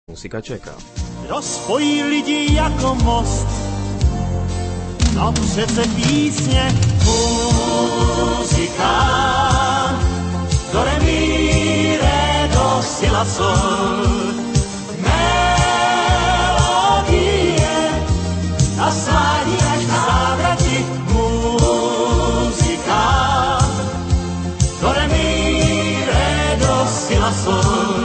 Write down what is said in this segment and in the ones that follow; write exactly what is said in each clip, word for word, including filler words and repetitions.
Muzika Čeka. Rozpojí lidi jako most, no přece písně muzika, do re mi re do si la sol, melodie a svádí až k závrati muzika, do re mi re do si la sol.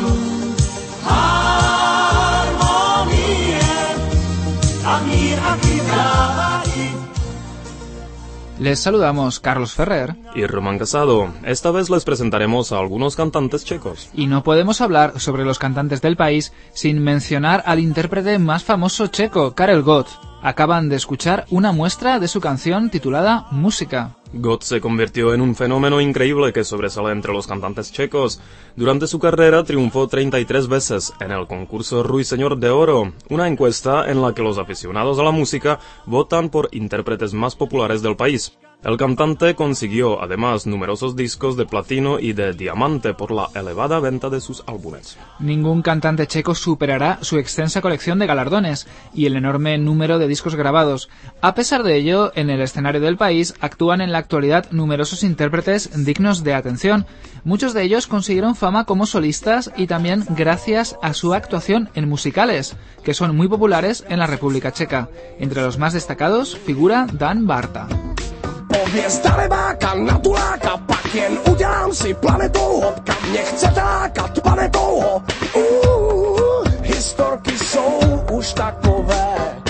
Les saludamos Carlos Ferrer y Román Casado. Esta vez les presentaremos a algunos cantantes checos. Y no podemos hablar sobre los cantantes del país sin mencionar al intérprete más famoso checo, Karel Gott. Acaban de escuchar una muestra de su canción titulada Música. Gott se convirtió en un fenómeno increíble que sobresale entre los cantantes checos. Durante su carrera triunfó treinta y tres veces en el concurso Ruiseñor de Oro, una encuesta en la que los aficionados a la música votan por intérpretes más populares del país. El cantante consiguió además numerosos discos de platino y de diamante por la elevada venta de sus álbumes. Ningún cantante checo superará su extensa colección de galardones y el enorme número de discos grabados. A pesar de ello, en el escenario del país actúan en la actualidad numerosos intérpretes dignos de atención. Muchos de ellos consiguieron fama como solistas y también gracias a su actuación en musicales, que son muy populares en la República Checa. Entre los más destacados figura Dan Barta. Hvězda leváka na tuláka, pak jen udělám si planetou hop, kam mě chce tákat planetou hop. Uh, historky jsou už takové.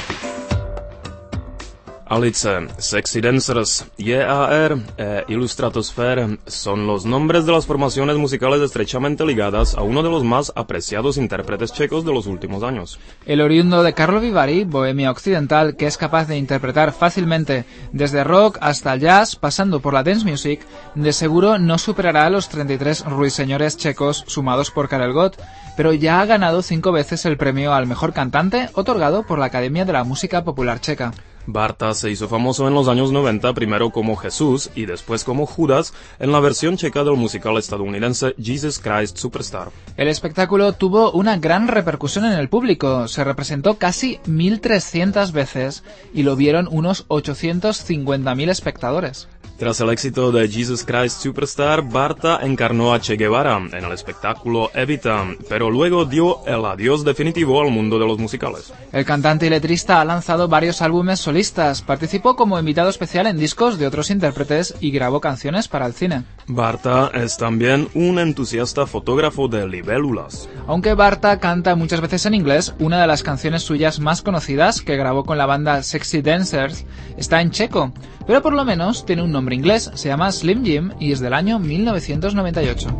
Alice, Sexy Dancers, J A R e Illustratosphere son los nombres de las formaciones musicales estrechamente ligadas a uno de los más apreciados intérpretes checos de los últimos años. El oriundo de Karlovy Vary, Bohemia Occidental, que es capaz de interpretar fácilmente desde rock hasta el jazz, pasando por la dance music, de seguro no superará los treinta y tres ruiseñores checos sumados por Karel Gott, pero ya ha ganado cinco veces el premio al mejor cantante otorgado por la Academia de la Música Popular Checa. Barta se hizo famoso en los años noventa, primero como Jesús y después como Judas, en la versión checa del musical estadounidense Jesus Christ Superstar. El espectáculo tuvo una gran repercusión en el público, se representó casi mil trescientas veces y lo vieron unos ochocientos cincuenta mil espectadores. Tras el éxito de Jesus Christ Superstar, Barta encarnó a Che Guevara en el espectáculo Evita, pero luego dio el adiós definitivo al mundo de los musicales. El cantante y letrista ha lanzado varios álbumes solistas, participó como invitado especial en discos de otros intérpretes y grabó canciones para el cine. Barta es también un entusiasta fotógrafo de libélulas. Aunque Barta canta muchas veces en inglés, una de las canciones suyas más conocidas, que grabó con la banda Sexy Dancers, está en checo, pero por lo menos tiene un nombre inglés, se llama Slim Jim y es del año mil novecientos noventa y ocho.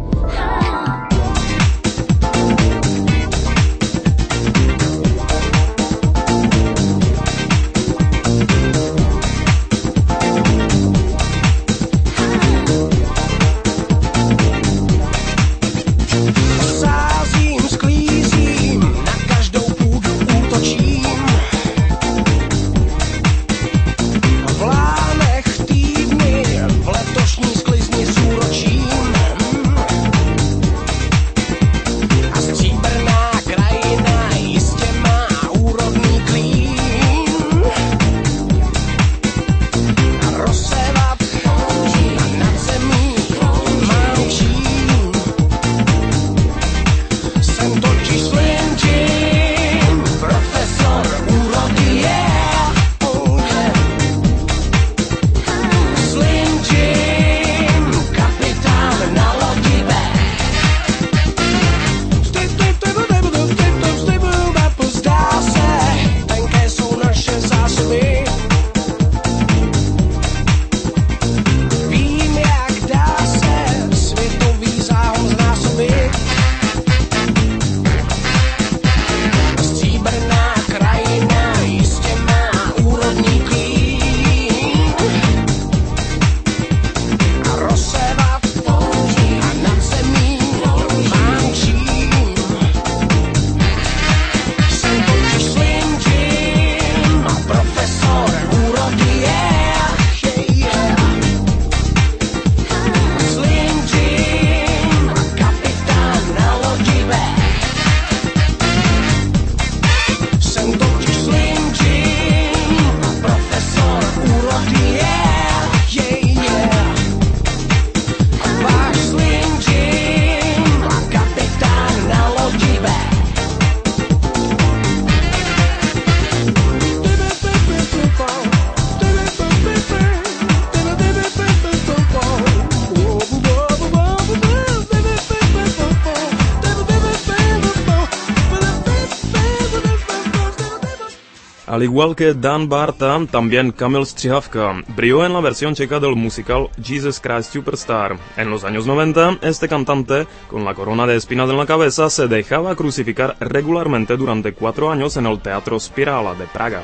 Al igual que Dan Barta, también Kamil Střihavka brilló en la versión checa del musical Jesus Christ Superstar. En los años noventa, este cantante, con la corona de espinas en la cabeza, se dejaba crucificar regularmente durante cuatro años en el Teatro Spirála de Praga.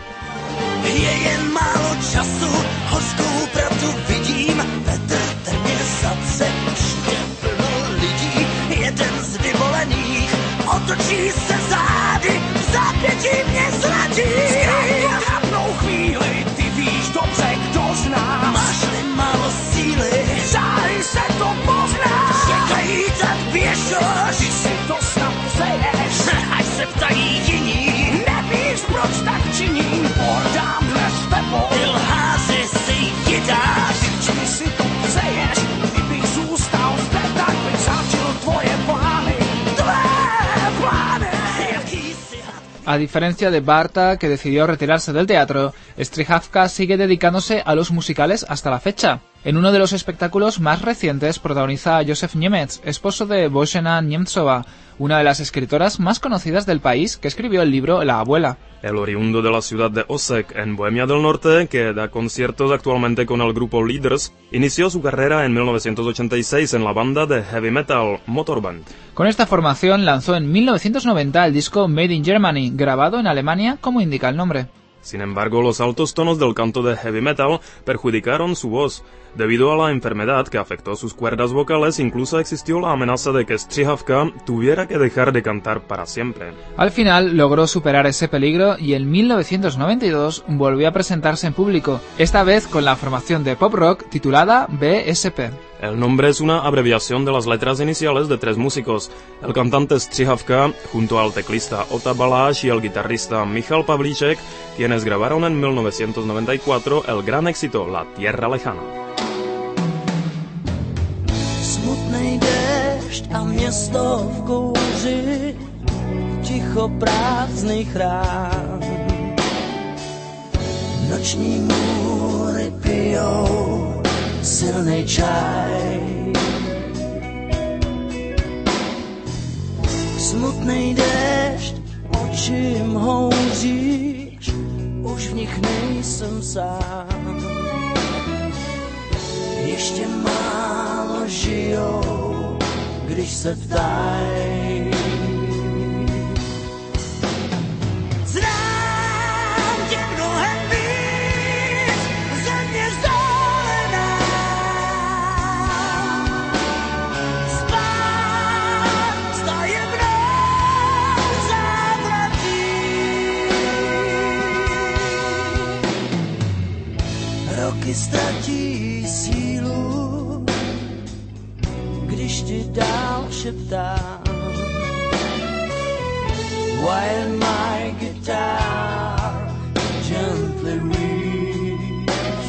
Je jen málo času, hořkou pravdu vidím, Petr Trměsace, všude plno lidí, jeden z vyvolených, otočí se zády, v zápětí mě zradí. Zkrátnou chvíli, ty víš dobře, kdo z nás. Máš-li málo síly, Záry se to pozná. čekají, tak běž, Ty si to snad přeješ, až se ptají jiní, nevíš, proč tak činím. Podámhle s tebou, ty lháři si jidáš. či si to přeješ. Kdybych zůstal zde, tak bych začal tvoje plány. Tvé plány. Jaký si had. A diferencia de Barta, que decidió retirarse del teatro, Střihavka sigue dedicándose a los musicales hasta la fecha. En uno de los espectáculos más recientes protagoniza a Josef Němec, esposo de Božena Němcová, una de las escritoras más conocidas del país, que escribió el libro La abuela. El oriundo de la ciudad de Osek, en Bohemia del Norte, que da conciertos actualmente con el grupo Leaders, inició su carrera en mil novecientos ochenta y seis en la banda de heavy metal Motorband. Con esta formación lanzó en mil novecientos noventa el disco Made in Germany, grabado en Alemania como indica el nombre. Sin embargo, los altos tonos del canto de heavy metal perjudicaron su voz. Debido a la enfermedad que afectó sus cuerdas vocales, incluso existió la amenaza de que Střihavka tuviera que dejar de cantar para siempre. Al final logró superar ese peligro y en mil novecientos noventa y dos volvió a presentarse en público, esta vez con la formación de pop rock titulada B S P. El nombre es una abreviación de las letras iniciales de tres músicos, el cantante Střihavka, junto al teclista Ota Balázs y el guitarrista Michal Pavlíček, quienes grabaron en mil novecientos noventa y cuatro el gran éxito La Tierra Lejana. Smutnej déšť a město v kouři, ticho prázdnej chrám. Noční můry pijou silnej čaj. Smutnej déšť očím houříš, už v nich nejsem sám. Ještě málo žijou, když se ptají. Znám tě mnohem víc, země vzdálená. Spásta je mnou závratí. Roky ztratí sílu, když ti dál šeptám. While my guitar gently weeps.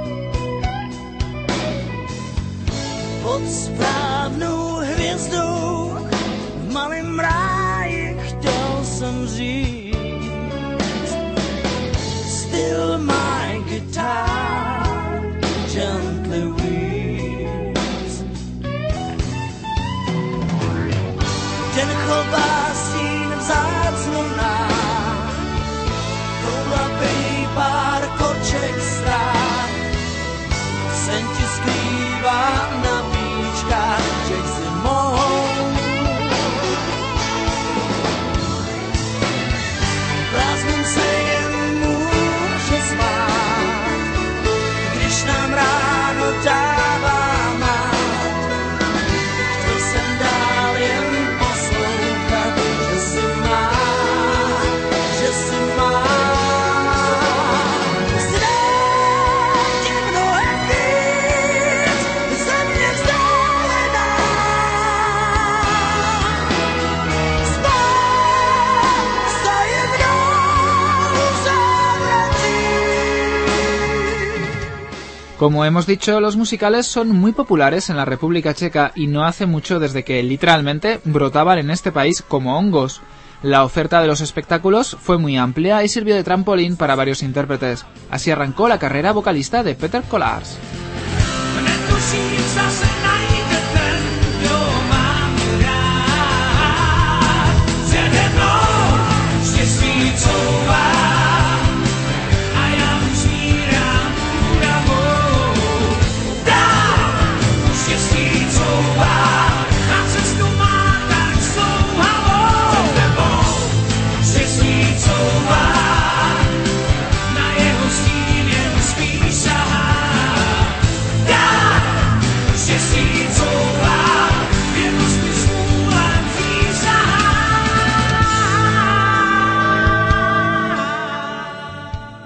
Pod správnou hvězdou v malém ráji chtěl jsem říct. Still my guitar gently weeps. Den chová stín vzácnou nás, koulapej pár koček strát. Sen ti skrývá na víčkách těch zimou. Prázdným se jen může smát, když nám ráno dává mát. Chtěl jsem dál jen poslouchat, že si má, že si má. Znám tě mnohem víc, země vzdálená. Spásta je mnou závratí. Como hemos dicho, los musicales son muy populares en la República Checa y no hace mucho desde que literalmente brotaban en este país como hongos. La oferta de los espectáculos fue muy amplia y sirvió de trampolín para varios intérpretes. Así arrancó la carrera vocalista de Peter Kolář. Netuším, zase najde ten, kdo mám rád. Přede mnou štěstí couvá,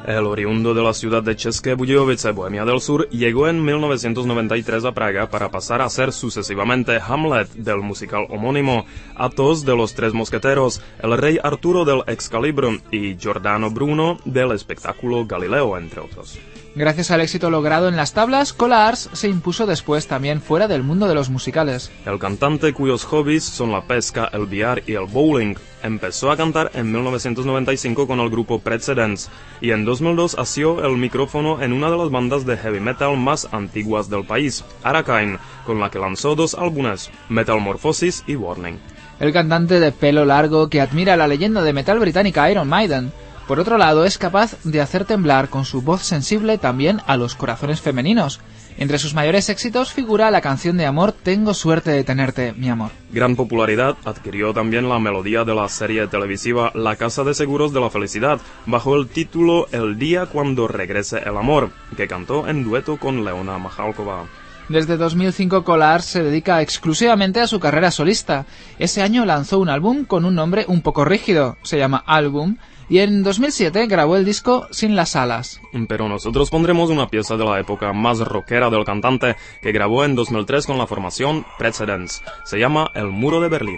El oriundo de la ciudad de České Budějovice, Bohemia del Sur, llegó en mil novecientos noventa y tres a Praga para pasar a ser sucesivamente Hamlet del musical homónimo, Athos de los Tres Mosqueteros, el rey Arturo del Excalibur y Giordano Bruno del espectáculo Galileo, entre otros. Gracias al éxito logrado en las tablas, Colas se impuso después también fuera del mundo de los musicales. El cantante cuyos hobbies son la pesca, el billar y el bowling empezó a cantar en mil novecientos noventa y cinco con el grupo Precedence y en dos mil dos asió el micrófono en una de las bandas de heavy metal más antiguas del país, Arakain, con la que lanzó dos álbumes, Metamorphosis y Warning. El cantante de pelo largo que admira la leyenda de metal británica Iron Maiden, por otro lado, es capaz de hacer temblar con su voz sensible también a los corazones femeninos. Entre sus mayores éxitos figura la canción de amor Tengo suerte de tenerte, mi amor. Gran popularidad adquirió también la melodía de la serie televisiva La Casa de Seguros de la Felicidad, bajo el título El día cuando regrese el amor, que cantó en dueto con Leona Majalkova. Desde dos mil cinco Colas se dedica exclusivamente a su carrera solista. Ese año lanzó un álbum con un nombre un poco rígido, se llama Album, y en dos mil siete grabó el disco Sin las alas. Pero nosotros pondremos una pieza de la época más rockera del cantante que grabó en dos mil tres con la formación Precedence. Se llama El Muro de Berlín.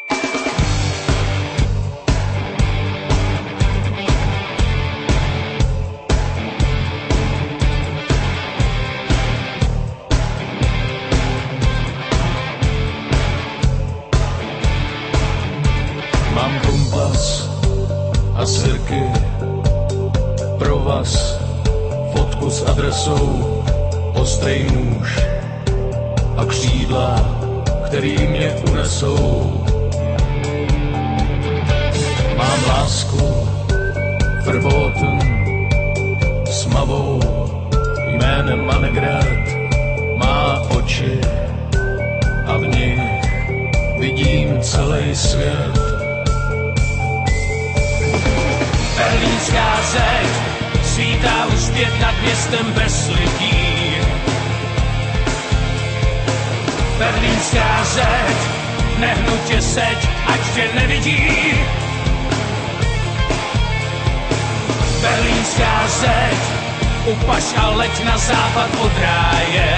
Mám kompas a sirky pro vás, fotku s adresou, ostrý nůž a křídla, který mě unesou. Mám lásku prvotn s mavou jménem Annegret, má oči a v nich vidím celý svět. Berlínská zeď svítá už pět nad městem bez lidí. Berlínská zeď, nehnutě seď, ať tě nevidí. Berlínská zeď, upaš a leď na západ od ráje.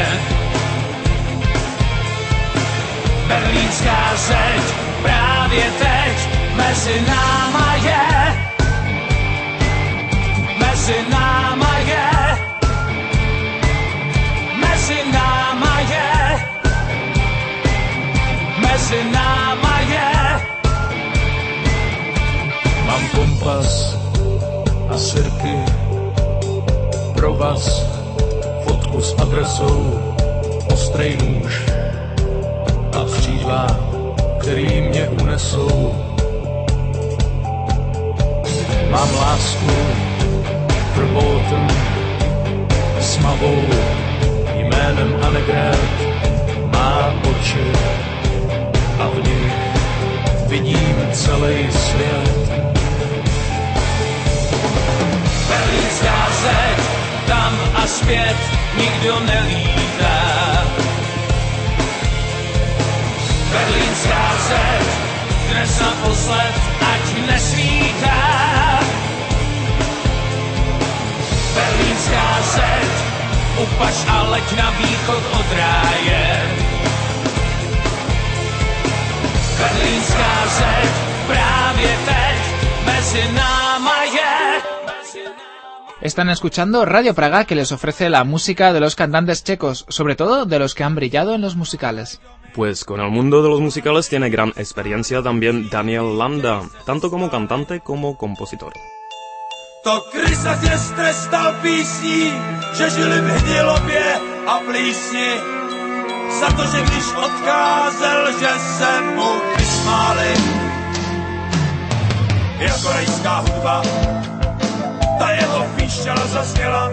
Berlínská zeď, právě teď mezi náma je. Mezi náma je, mezi náma je, mezi náma je. Mám kompas a sirky pro vás, fotku s adresou, ostrý nůž a křídla, který mě unesou. Mám lásku prvotn s mavou jménem Annegret, má oči a v nich vidím celý svět. Berlínská zeď, tam a zpět nikdo nelítá. Berlínská zeď, dnes naposled, ať nesvítá. Berlínská zeď, upaš a leď na východ od ráje. Berlínská zeď, právě teď mezi náma je. Están escuchando Radio Praga, que les ofrece la música de los cantantes checos, sobre todo de los que han brillado en los musicales. Pues con el mundo de los musicales tiene gran experiencia también Daniel Landa, tanto como cantante como compositor. To Krysa tě strestal písní, že žili v hnilobě a plísni. Za to, že když odcházel, že se mu vysmáli. Jako rajská hudba, ta jeho píšťala zazněla.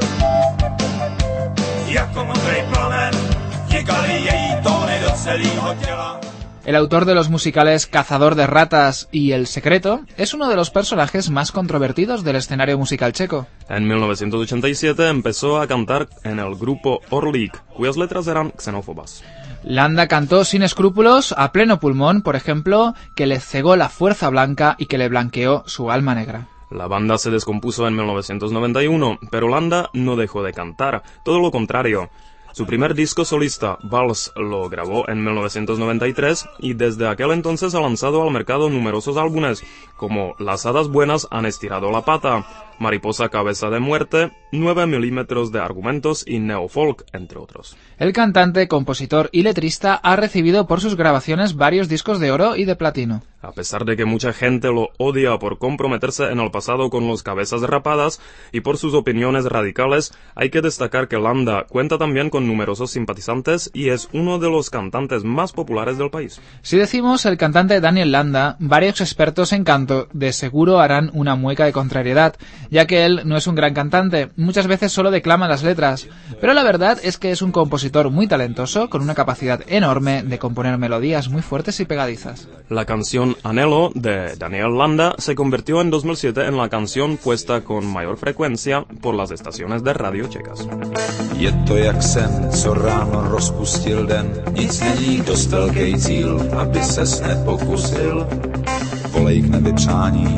Jako modrý plamen, tikaly její tóny do celého těla. El autor de los musicales Cazador de ratas y El secreto es uno de los personajes más controvertidos del escenario musical checo. En mil novecientos ochenta y siete empezó a cantar en el grupo Orlik, cuyas letras eran xenófobas. Landa cantó sin escrúpulos, a pleno pulmón, por ejemplo, que le cegó la fuerza blanca y que le blanqueó su alma negra. La banda se descompuso en mil novecientos noventa y uno, pero Landa no dejó de cantar, todo lo contrario. Su primer disco solista, Vals, lo grabó en mil novecientos noventa y tres y desde aquel entonces ha lanzado al mercado numerosos álbumes, como Las hadas buenas han estirado la pata, Mariposa cabeza de muerte, nueve milímetros de argumentos y Neofolk, entre otros. El cantante, compositor y letrista ha recibido por sus grabaciones varios discos de oro y de platino. A pesar de que mucha gente lo odia por comprometerse en el pasado con los cabezas rapadas y por sus opiniones radicales, hay que destacar que Landa cuenta también con numerosos simpatizantes y es uno de los cantantes más populares del país. Si decimos el cantante Daniel Landa, varios expertos en canto de seguro harán una mueca de contrariedad, ya que él no es un gran cantante, muchas veces solo declama las letras, pero la verdad es que es un compositor muy talentoso, con una capacidad enorme de componer melodías muy fuertes y pegadizas. La canción Anhelo de Daniel Landa se convirtió en dos mil siete en la canción puesta con mayor frecuencia por las estaciones de radio čechas. Je to jak sen, co ráno rozpustil den, nic není dost velký cíl, aby ses nepokusil. Volej k nebi přání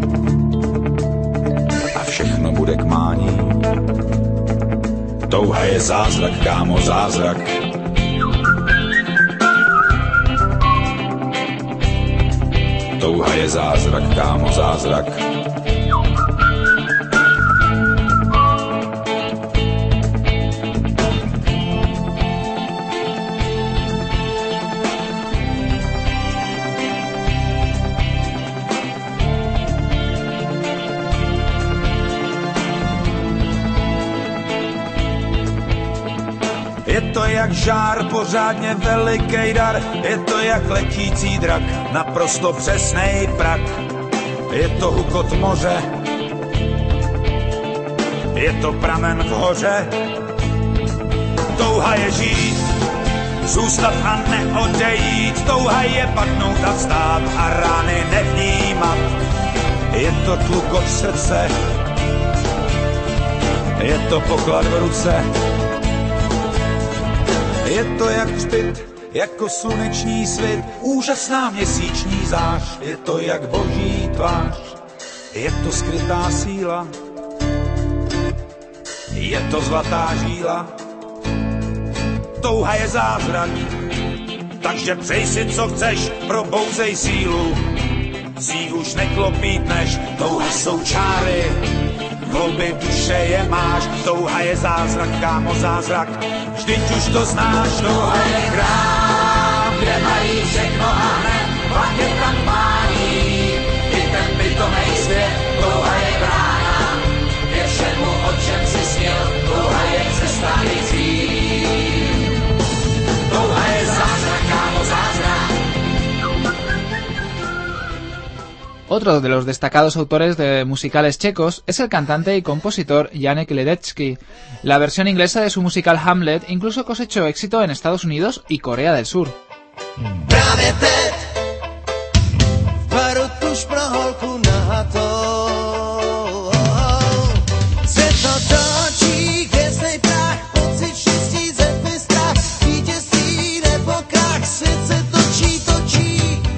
a všechno bude k mání. Touha je zázrak, kámo, zázrak. Touha je zázrak, kámo, zázrak. Je to jak žár, pořádně velikej dar, je to jak letící drak, naprosto přesnej prak. Je to hukot moře, je to pramen v hoře. Touha je žít, zůstat a neodejít, touha je padnout a vstát a rány nevnímat. Je to tlukot srdce, je to poklad v ruce. Je to jak hřbit, jako sluneční svit, úžasná měsíční zář, je to jak boží tvář, je to skrytá síla, je to zlatá žíla. Touha je zázrak, takže přej si, co chceš, probouzej sílu, z ní už neklopítneš, touha jsou čáry, hlouby duše je máš, touha je zázrak, kámo, zázrak, vždyť už to znáš. Touha je chrám, kde mají všechno a hned, pak je tam pání, i ten pitomej svět. Touha je brána, je všemu, o čem si sněl, touha je cesta i cíl. Touha je zázrak, kámo, zázrak. Otro de los destacados autores de musicales checos es el cantante y compositor Janek Ledecky. La versión inglesa de su musical Hamlet incluso cosechó éxito en Estados Unidos y Corea del Sur. Právě teď varu tuž pro holku nahatou. Se to točí, hvězdnej prach, pocit štěstí, zetmi strach, vítězství nebo krach, svět se točí, točí.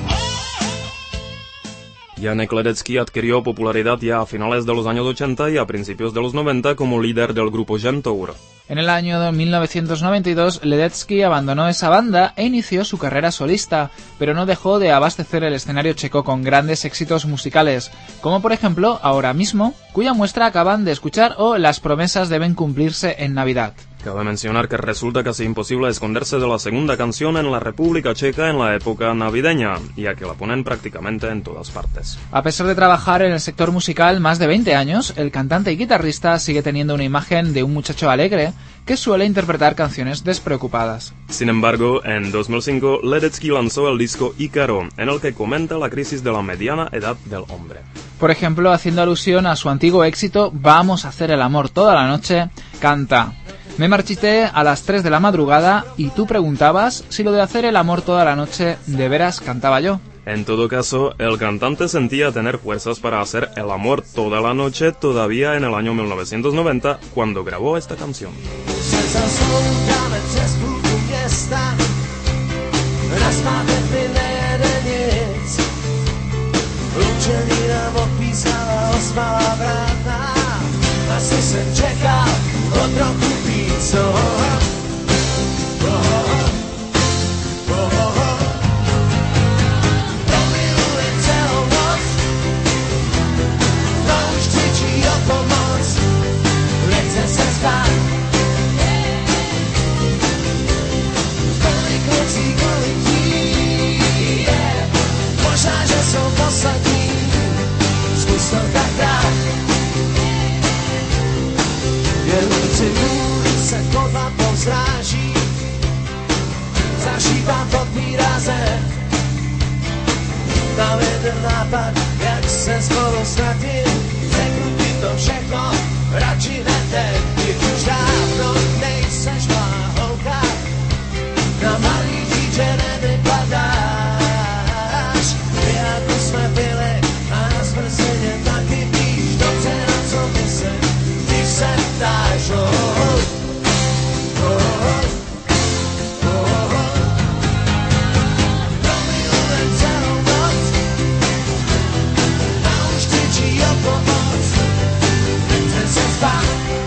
Janek Ledecky adquirió popularidad ya a finales de los años ochenta y a principios de los noventa como líder del grupo Gentour. En el año mil novecientos noventa y dos, Ledecky abandonó esa banda e inició su carrera solista, pero no dejó de abastecer el escenario checo con grandes éxitos musicales, como por ejemplo Ahora mismo, cuya muestra acaban de escuchar, o Las promesas deben cumplirse en Navidad. Cabe mencionar que resulta casi imposible esconderse de la segunda canción en la República Checa en la época navideña, ya que la ponen prácticamente en todas partes. A pesar de trabajar en el sector musical más de veinte años, el cantante y guitarrista sigue teniendo una imagen de un muchacho alegre que suele interpretar canciones despreocupadas. Sin embargo, en dos mil cinco, Ledecky lanzó el disco Ícaro, en el que comenta la crisis de la mediana edad del hombre. Por ejemplo, haciendo alusión a su antiguo éxito Vamos a hacer el amor toda la noche, canta: me marchité a las tres de la madrugada y tú preguntabas si lo de hacer el amor toda la noche de veras cantaba yo. En todo caso, el cantante sentía tener fuerzas para hacer el amor toda la noche todavía en el año mil novecientos noventa, cuando grabó esta canción. Lučenina odpísala o rozmala vráta, asi jsem čekal o trochu víc. Oh, oh, oh, oh, oh. Promilujem celou noc, to už křičí o pomoc, nechce se spát. Kolik nocí, kolik dní, yeah. Možná, že jsou poslední, zkus to tak dát. Jen při důli se kodla povzráží, zašívám pod výrazem. Mám jeden nápad, jak se spolu ztratit, řeknu ti to všechno, radši ne teď. Ty už dávno nejseš má holka, na malý dítě nevypadáš. My jako jsme byli a na zmrzeně taky víš, dobře na co myslím, když se ptáš. Oh, oh, oh, oh, oh. Promilujem celou noc, a už křičí o pomoc, nechce se spát.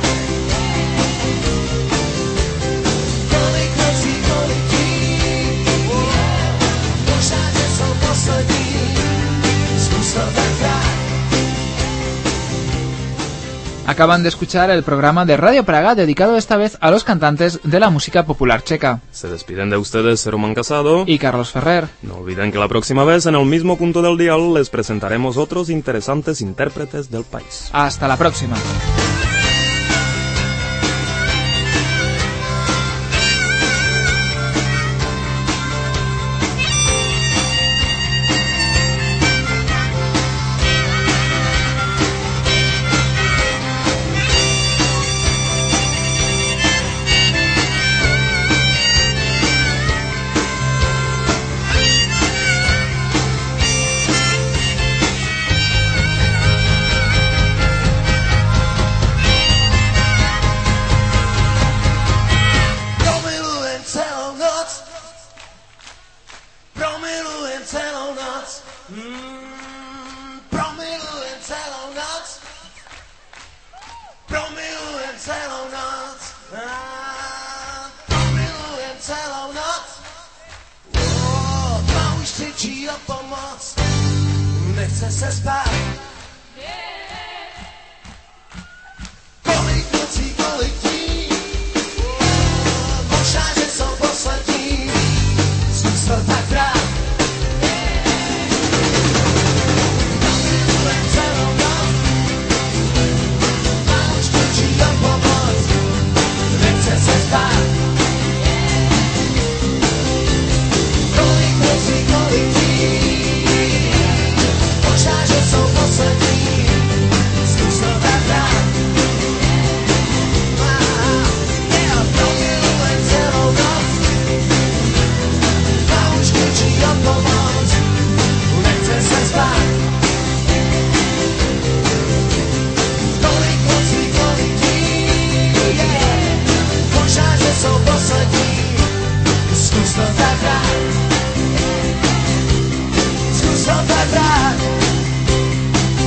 Kolik nocí, kolik dní, možná, že jsou poslední, zkus to tenkrát. Acaban de escuchar el programa de Radio Praga dedicado esta vez a los cantantes de la música popular checa. Se despiden de ustedes Roman Casado y Carlos Ferrer. No olviden que la próxima vez en el mismo punto del dial les presentaremos otros interesantes intérpretes del país. Hasta la próxima. Nechce se spát.